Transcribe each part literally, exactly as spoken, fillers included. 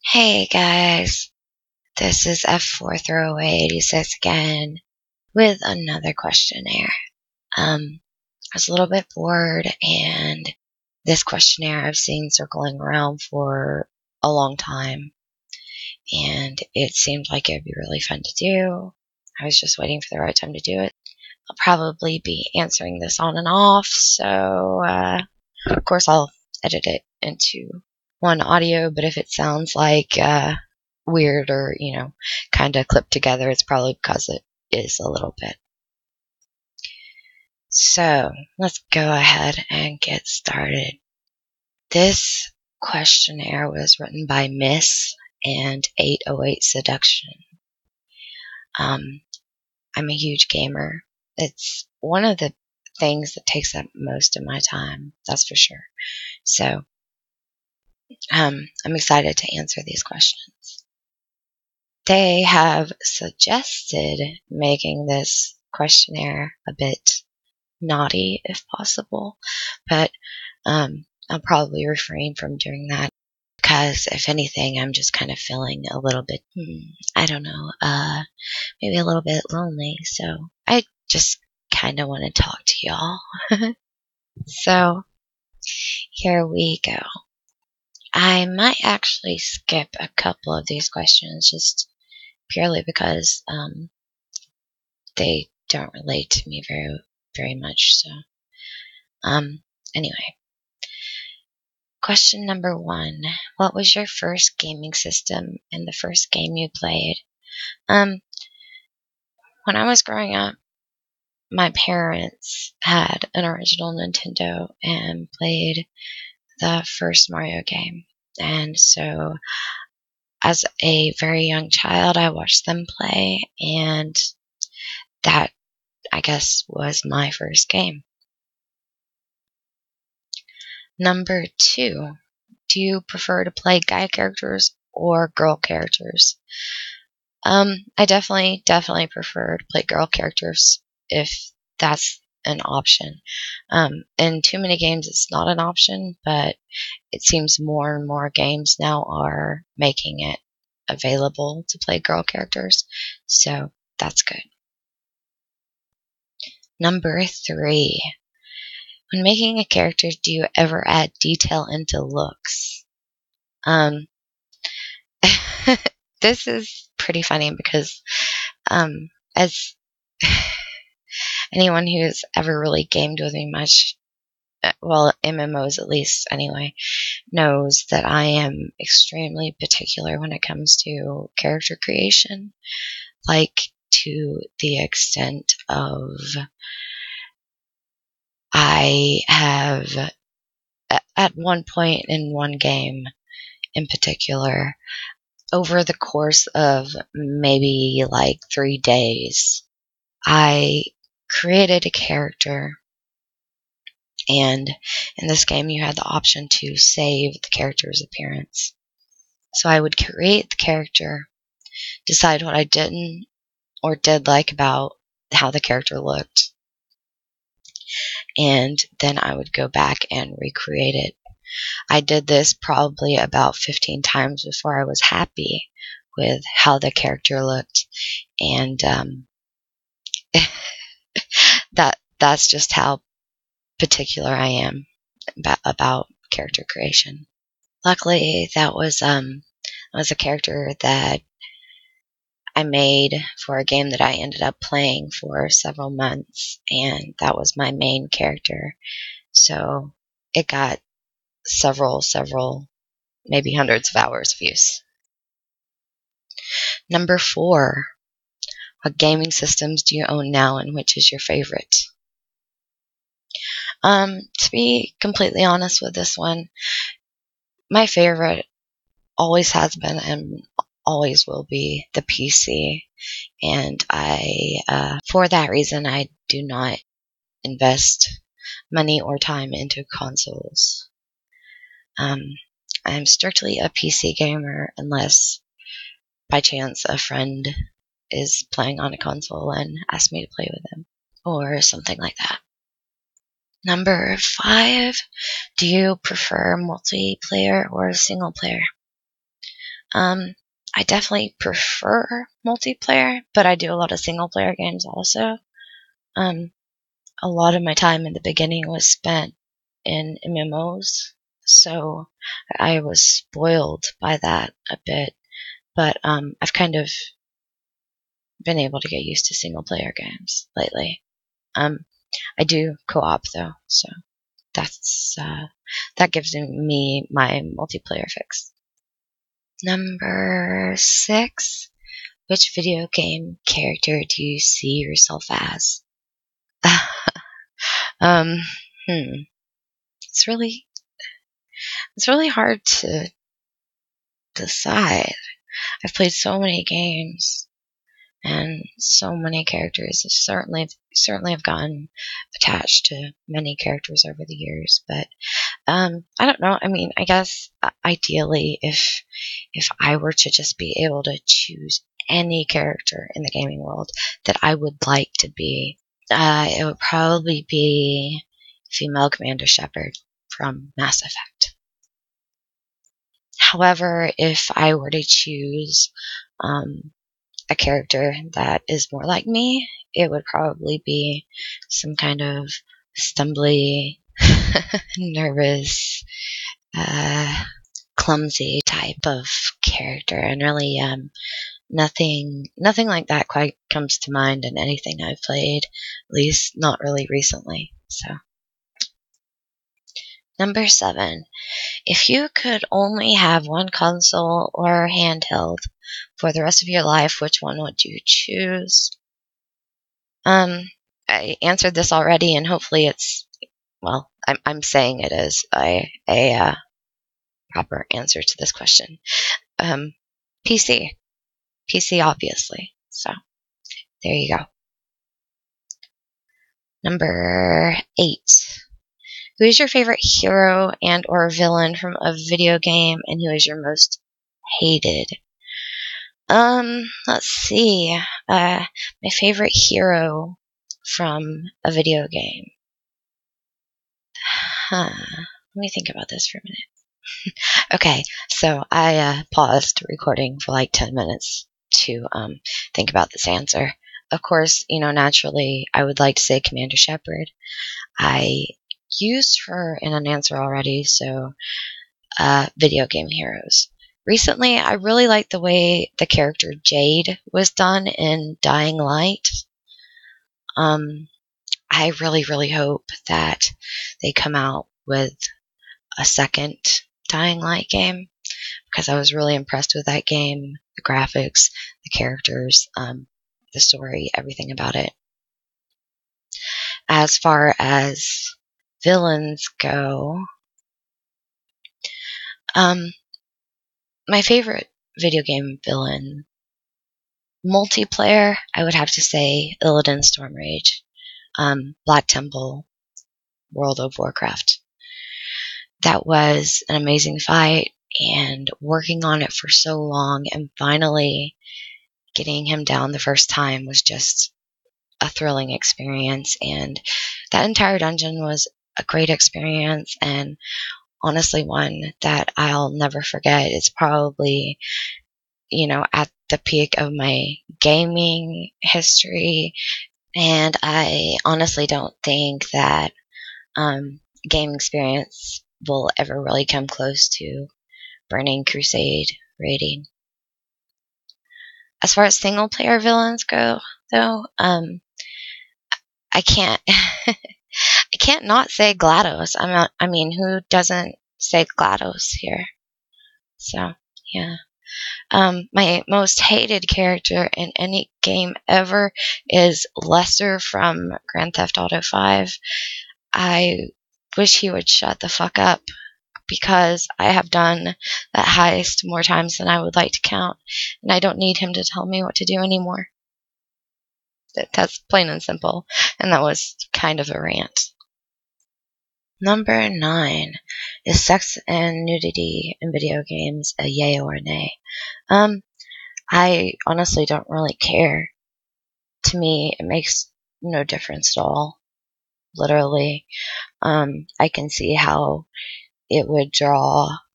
Hey guys, this is F four Throwaway eighty-six again with another questionnaire. Um, I was a little bit bored, and this questionnaire I've seen circling around for a long time, and it seemed like it would be really fun to do. I was just waiting for the right time to do it. I'll probably be answering this on and off, so uh, of course I'll edit it into one audio, but if it sounds like uh, weird or, you know, kind of clipped together, it's probably because it is a little bit. So let's go ahead and get started. This questionnaire was written by Miss and eight oh eight Seduction. Um, I'm a huge gamer. It's one of the things that takes up most of my time, that's for sure. So um, I'm excited to answer these questions. They have suggested making this questionnaire a bit naughty if possible, but um, I'll probably refrain from doing that because, if anything, I'm just kind of feeling a little bit, hmm, I don't know, uh, maybe a little bit lonely. So I just kind of want to talk to y'all. So here we go. I might actually skip a couple of these questions just purely because um, they don't relate to me very, very much. So, um, anyway, question number one: what was your first gaming system and the first game you played? Um, when I was growing up, my parents had an original Nintendo and played the first Mario game, and so as a very young child, I watched them play, and that, I guess, was my first game. Number two, do you prefer to play guy characters or girl characters? Um, I definitely, definitely prefer to play girl characters if that's an option. Um, in too many games, it's not an option, but it seems more and more games now are making it available to play girl characters, so that's good. Number three, when making a character, do you ever add detail into looks? Um, this is pretty funny because um, as anyone who's ever really gamed with me much, well, M M Os at least anyway, knows that I am extremely particular when it comes to character creation, like to the extent of I have, at one point in one game in particular, over the course of maybe like three days, I created a character, and in this game you had the option to save the character's appearance. So I would create the character, decide what I didn't or did like about how the character looked, and then I would go back and recreate it. I did this probably about fifteen times before I was happy with how the character looked, and um, that that's just how particular I am about, about character creation. Luckily, that was um, that was a character that I made for a game that I ended up playing for several months, and that was my main character. So it got several, several, maybe hundreds of hours of use. Number four, what gaming systems do you own now, and which is your favorite? Um, to be completely honest with this one, my favorite always has been and always will be the P C. And I, uh, for that reason, I do not invest money or time into consoles. Um, I'm strictly a P C gamer unless by chance a friend is playing on a console and asks me to play with them or something like that. Number five, do you prefer multiplayer or single player? Um, I definitely prefer multiplayer, but I do a lot of single player games also. Um, a lot of my time in the beginning was spent in M M Os, so I was spoiled by that a bit. But um, I've kind of been able to get used to single player games lately. Um, I do co-op though, so that's uh, that gives me my multiplayer fix. Number six. Which video game character do you see yourself as? um, hmm. It's really, it's really hard to decide. I've played so many games, and so many characters. I've certainly, certainly have gotten attached to many characters over the years. But um, I don't know. I mean, I guess uh, ideally, if if I were to just be able to choose any character in the gaming world that I would like to be, uh, it would probably be female Commander Shepard from Mass Effect. However, if I were to choose um, a character that is more like me, it would probably be some kind of stumbly, nervous, uh, clumsy type of character, and really um, nothing nothing like that quite comes to mind in anything I've played, at least not really recently. So, number seven. If you could only have one console or handheld for the rest of your life, which one would you choose? Um, I answered this already, and hopefully it's, well, I'm, I'm saying it is a, a uh, proper answer to this question. Um, P C. P C, obviously. So, there you go. Number eight. Who is your favorite hero and or villain from a video game, and who is your most hated? Um, let's see. Uh, my favorite hero from a video game. Huh. Let me think about this for a minute. Okay, so I uh, paused recording for like ten minutes to um, think about this answer. Of course, you know, naturally, I would like to say Commander Shepard. I used her in an answer already, so uh, video game heroes. Recently, I really liked the way the character Jade was done in Dying Light. Um, I really, really hope that they come out with a second Dying Light game, because I was really impressed with that game, the graphics, the characters, um, the story, everything about it. As far as villains go, um, my favorite video game villain, multiplayer, I would have to say Illidan Stormrage, um, Black Temple, World of Warcraft. That was an amazing fight, and working on it for so long and finally getting him down the first time was just a thrilling experience. And that entire dungeon was a great experience, and honestly one that I'll never forget. It's probably, you know, at the peak of my gaming history, and I honestly don't think that um, game experience will ever really come close to Burning Crusade rating. As far as single player villains go, though, um, I can't, I can't not say GLaDOS. I'm not, I mean, who doesn't say GLaDOS here? So, yeah. Um, my most hated character in any game ever is Lester from Grand Theft Auto five. I wish he would shut the fuck up, because I have done that heist more times than I would like to count, and I don't need him to tell me what to do anymore. That's plain and simple, and that was kind of a rant. Number nine. Is sex and nudity in video games a yay or a nay? Um, I honestly don't really care. To me, it makes no difference at all. Literally. Um, I can see how it would draw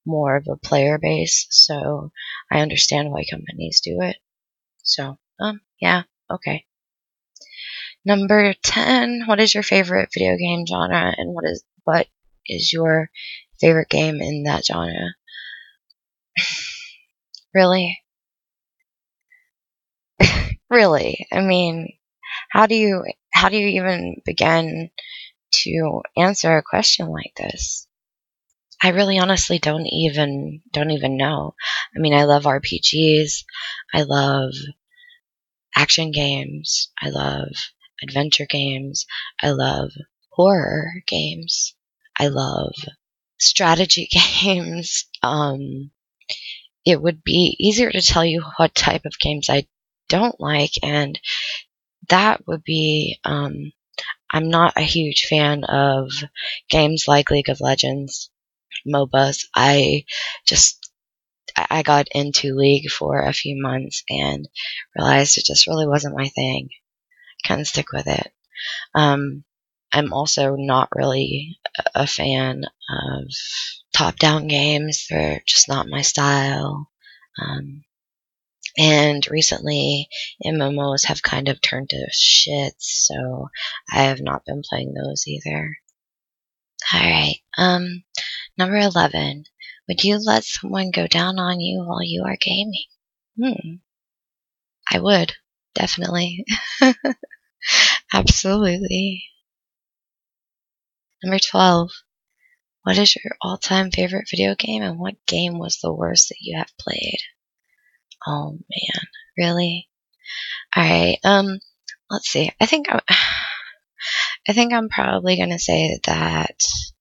more of a player base, so I understand why companies do it. So, um, yeah, okay. Number ten, what is your favorite video game genre, and what is what is your favorite game in that genre? Really? Really? I mean, how do you how do you even begin to answer a question like this? I really honestly don't even don't even know. I mean, I love R P Gs. I love action games. I love adventure games. I love horror games. I love strategy games. Um, it would be easier to tell you what type of games I don't like, and that would be, um, I'm not a huge fan of games like League of Legends, MOBAs. I just, I got into League for a few months and realized it just really wasn't my thing. Couldn't stick with it. Um, I'm also not really a fan of top-down games. They're just not my style. Um, and recently, M M Os have kind of turned to shit, so I have not been playing those either. Alright, um, number eleven. Would you let someone go down on you while you are gaming? Hmm. I would, definitely. Absolutely. Number twelve. What is your all-time favorite video game, and what game was the worst that you have played? Oh man, really? Alright, um, let's see. I think I, I think I'm probably gonna say that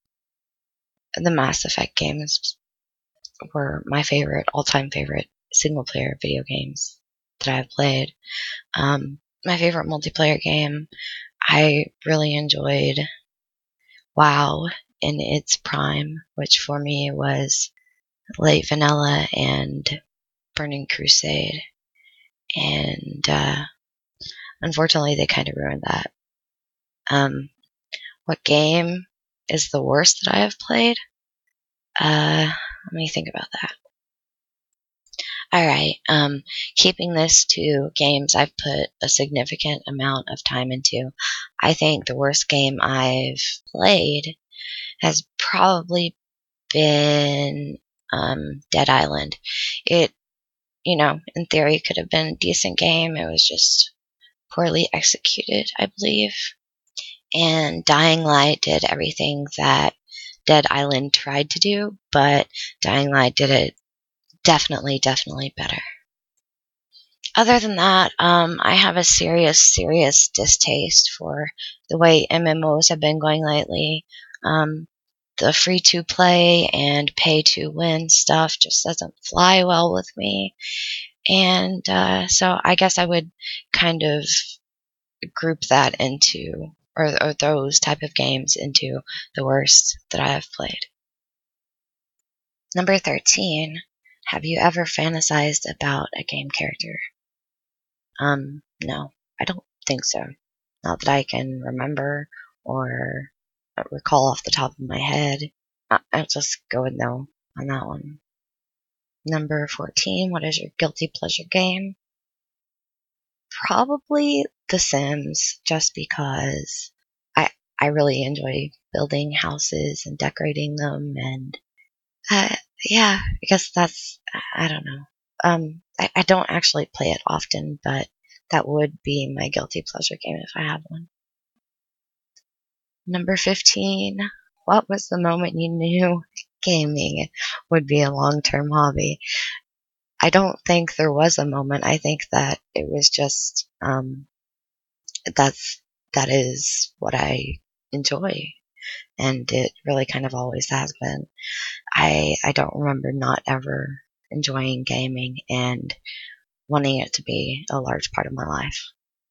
the Mass Effect games were my favorite, all-time favorite single-player video games that I've played. Um, my favorite multiplayer game, I really enjoyed WoW in its prime, which for me was Late Vanilla and Burning Crusade. And uh, unfortunately, they kind of ruined that. Um, what game is the worst that I have played? Uh, let me think about that. Alright, um, keeping this to games I've put a significant amount of time into, I think the worst game I've played has probably been um, Dead Island. It, you know, in theory could have been a decent game. It was just poorly executed, I believe. And Dying Light did everything that Dead Island tried to do, but Dying Light did it definitely, definitely better. Other than that, um, I have a serious, serious distaste for the way M M Os have been going lately. Um, the free-to-play and pay-to-win stuff just doesn't fly well with me. And uh, so I guess I would kind of group that into, or, or those type of games into the worst that I have played. Number thirteen, have you ever fantasized about a game character? Um, no, I don't think so. Not that I can remember or recall off the top of my head. I'll just go with no on that one. Number fourteen, what is your guilty pleasure game? Probably The Sims, just because I I really enjoy building houses and decorating them, and uh, yeah, I guess that's, I don't know. Um, I, I don't actually play it often, but that would be my guilty pleasure game if I had one. Number fifteen, what was the moment you knew gaming would be a long-term hobby? I don't think there was a moment. I think that it was just, um, that's, that is what I enjoy. And it really kind of always has been. I, I don't remember not ever enjoying gaming and wanting it to be a large part of my life.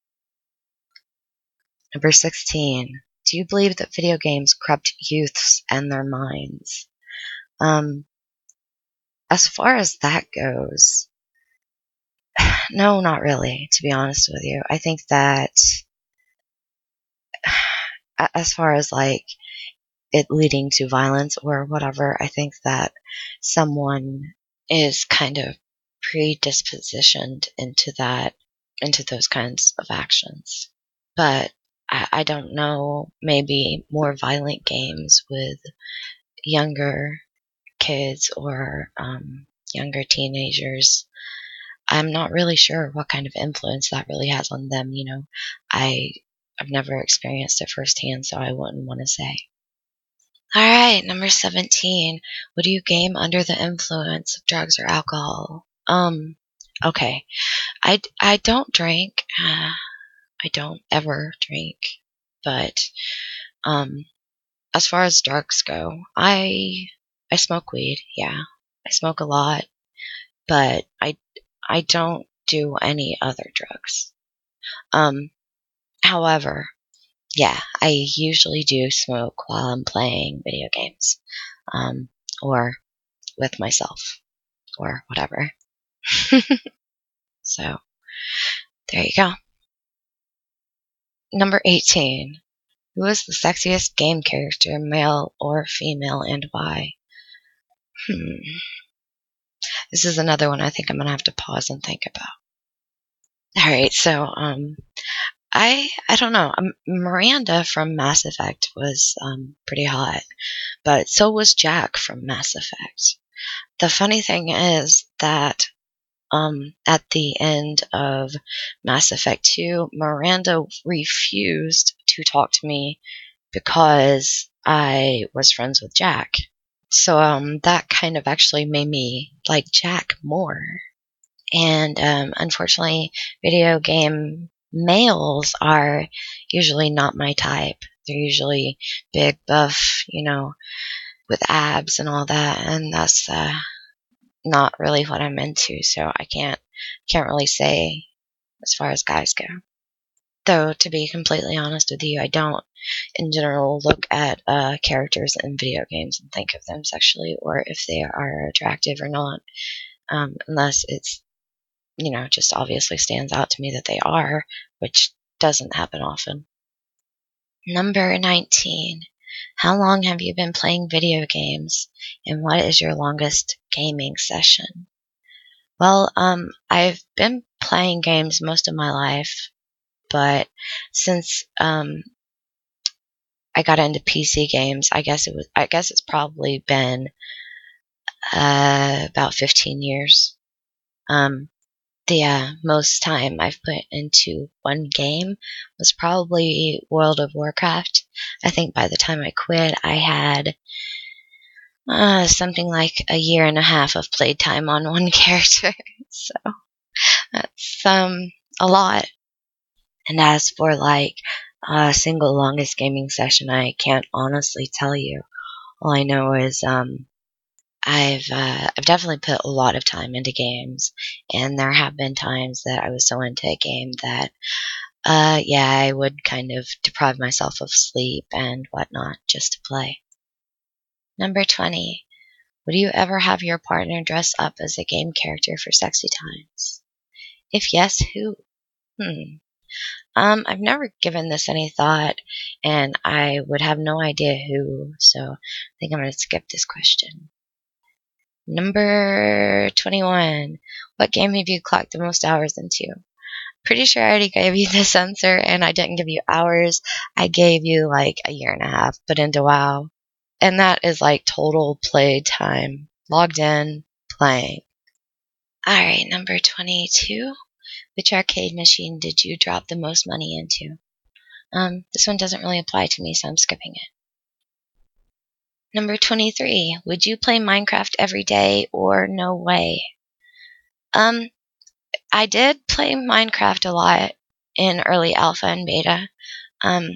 Number sixteen, do you believe that video games corrupt youths and their minds? Um, as far as that goes, no, not really, to be honest with you. I think that as far as like it leading to violence or whatever. I think that someone is kind of predispositioned into that, into those kinds of actions. But I, I don't know, maybe more violent games with younger kids or um, younger teenagers. I'm not really sure what kind of influence that really has on them. You know, I, I've never experienced it firsthand, so I wouldn't want to say. All right, number seventeen. Would you game under the influence of drugs or alcohol? Um, okay. I, I don't drink. Uh, I don't ever drink. But um, as far as drugs go, I I smoke weed. Yeah, I smoke a lot, but I I don't do any other drugs. Um, however, yeah, I usually do smoke while I'm playing video games, um, or with myself, or whatever. So, there you go. Number eighteen. Who is the sexiest game character, male or female, and why? Hmm. This is another one I think I'm going to have to pause and think about. Alright, so, um, I I don't know. Um, Miranda from Mass Effect was um, pretty hot, but so was Jack from Mass Effect. The funny thing is that um, at the end of Mass Effect two, Miranda refused to talk to me because I was friends with Jack. So um, that kind of actually made me like Jack more. And um, unfortunately, video game males are usually not my type. They're usually big, buff, you know, with abs and all that, and that's uh, not really what I'm into. So I can't can't really say as far as guys go. Though, to be completely honest with you, I don't, in general, look at uh, characters in video games and think of them sexually or if they are attractive or not, um, unless it's, you know, just obviously stands out to me that they are, which doesn't happen often. Number nineteen. How long have you been playing video games, and what is your longest gaming session? Well, um, I've been playing games most of my life, but since um, I got into P C games, I guess it was. I guess it's probably been uh, about fifteen years. Um, the uh, most time I've put into one game was probably World of Warcraft. I think by the time I quit, I had uh, something like a year and a half of playtime on one character. So that's um, a lot. And as for like a single longest gaming session, I can't honestly tell you. All I know is um, I've uh, I've definitely put a lot of time into games, and there have been times that I was so into a game that, uh, yeah, I would kind of deprive myself of sleep and whatnot just to play. Number twenty. Would you ever have your partner dress up as a game character for sexy times? If yes, who? Hmm. Um, I've never given this any thought, and I would have no idea who, so I think I'm going to skip this question. Number twenty-one. What game have you clocked the most hours into? Pretty sure I already gave you this answer, and I didn't give you hours. I gave you like a year and a half put into WoW. And that is like total play time. Logged in, playing. Alright, number twenty-two. Which arcade machine did you drop the most money into? Um, this one doesn't really apply to me, so I'm skipping it. Number twenty-three. Would you play Minecraft every day or no way? Um, I did play Minecraft a lot in early alpha and beta. Um,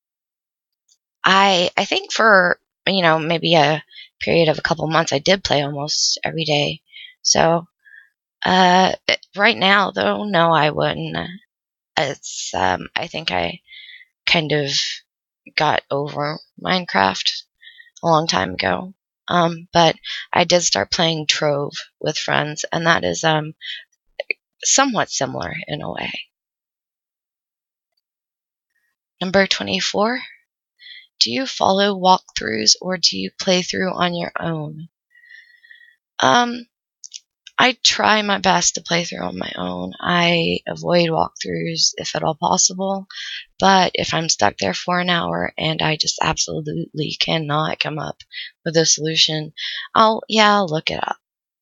I I think for, you know, maybe a period of a couple months, I did play almost every day. So, uh, right now, though, no, I wouldn't. It's, um, I think I kind of got over Minecraft a long time ago. Um, but I did start playing Trove with friends, and that is um, somewhat similar in a way. Number twenty-four. do you follow walkthroughs or do you play through on your own? Um, I try my best to play through on my own. I avoid walkthroughs if at all possible, but if I'm stuck there for an hour and I just absolutely cannot come up with a solution, I'll, yeah, I'll look it up.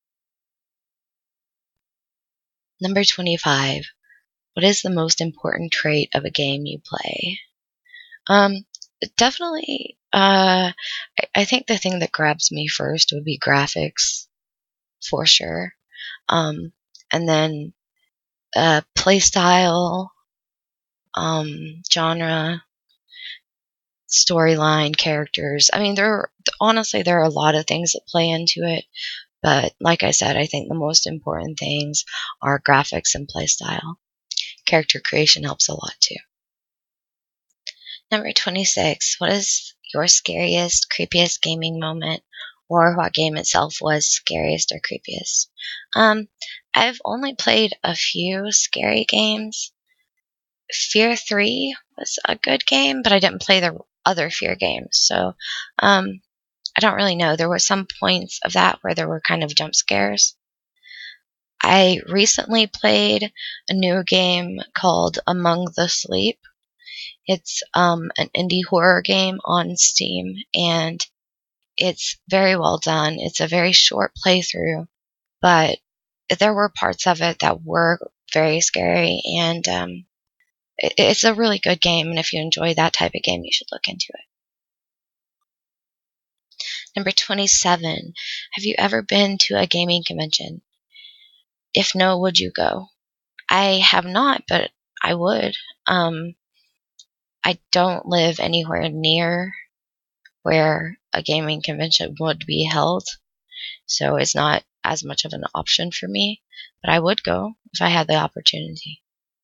Number twenty-five. What is the most important trait of a game you play? Um, definitely, uh, I, I think the thing that grabs me first would be graphics, for sure. Um, and then uh, play style, um, genre, storyline, characters. I mean, there are, honestly, there are a lot of things that play into it. But like I said, I think the most important things are graphics and play style. Character creation helps a lot too. Number twenty-six. What is your scariest, creepiest gaming moment? Or what game itself was scariest or creepiest? Um, I've only played a few scary games. Fear three was a good game, but I didn't play the other Fear games. So um, I don't really know. There were some points of that where there were kind of jump scares. I recently played a new game called Among the Sleep. It's um, an indie horror game on Steam, and it's very well done. It's a very short playthrough, but there were parts of it that were very scary, and um, it, it's a really good game, and if you enjoy that type of game, you should look into it. Number twenty-seven. Have you ever been to a gaming convention? If no, would you go? I have not, but I would. Um, I don't live anywhere near where a gaming convention would be held, so it's not as much of an option for me, but I would go if I had the opportunity.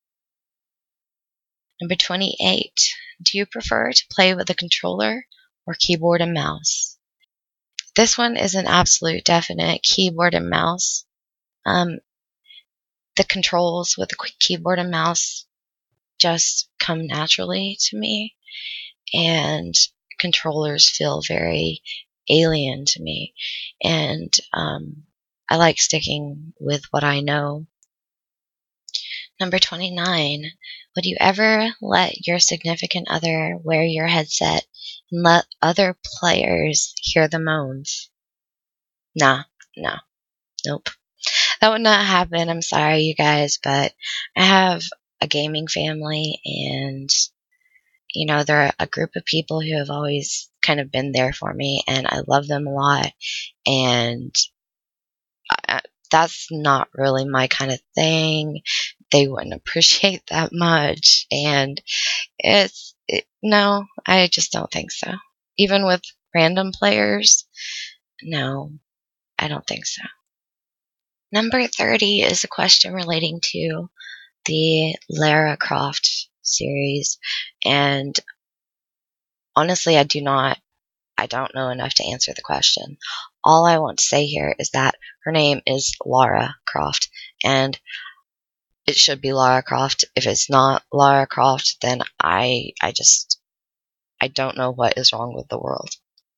Number twenty-eight. Do you prefer to play with a controller or keyboard and mouse? This one is an absolute definite keyboard and mouse. Um, the controls with the keyboard and mouse just come naturally to me, and controllers feel very alien to me, and um, I like sticking with what I know. Number twenty-nine. Would you ever let your significant other wear your headset and let other players hear the moans? Nah, no, nope. That would not happen. I'm sorry, you guys, but I have a gaming family, and you know, they're a group of people who have always kind of been there for me, and I love them a lot, and I, that's not really my kind of thing. They wouldn't appreciate that much, and it's, it, no, I just don't think so. Even with random players, no, I don't think so. Number thirty is a question relating to the Lara Croft series, and honestly, I do not, I don't know enough to answer the question. All I want to say here is that her name is Lara Croft, and it should be Lara Croft. If it's not Lara Croft, then I, I just, I don't know what is wrong with the world.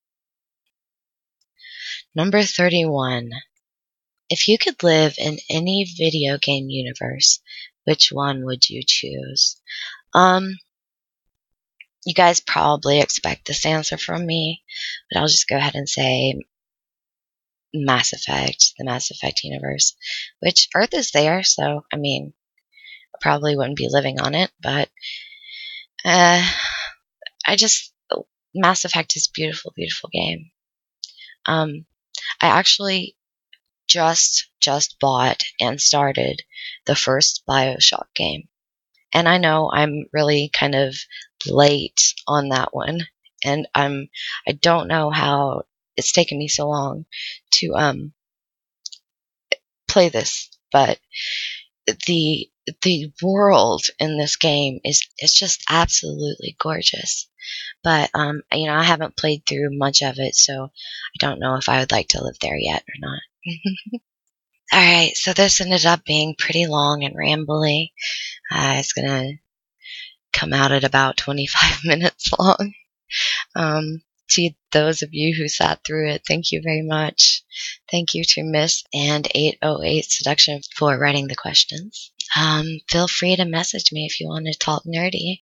Number thirty-one. If you could live in any video game universe, which one would you choose? Um, you guys probably expect this answer from me, but I'll just go ahead and say Mass Effect, the Mass Effect universe, which Earth is there, so, I mean, I probably wouldn't be living on it, but uh, I just, Mass Effect is a beautiful, beautiful game. Um, I actually just, just bought and started the first BioShock game. And I know I'm really kind of late on that one, and I'm, I don't know how it's taken me so long to um play this, but the the world in this game is is just absolutely gorgeous. But um, you know, I haven't played through much of it, so I don't know if I would like to live there yet or not. All right, so this ended up being pretty long and rambly. Uh, it's gonna come out at about twenty-five minutes long. Um, to those of you who sat through it, thank you very much. Thank you to Miss and eight oh eight Seduction for writing the questions. Um, feel free to message me if you want to talk nerdy.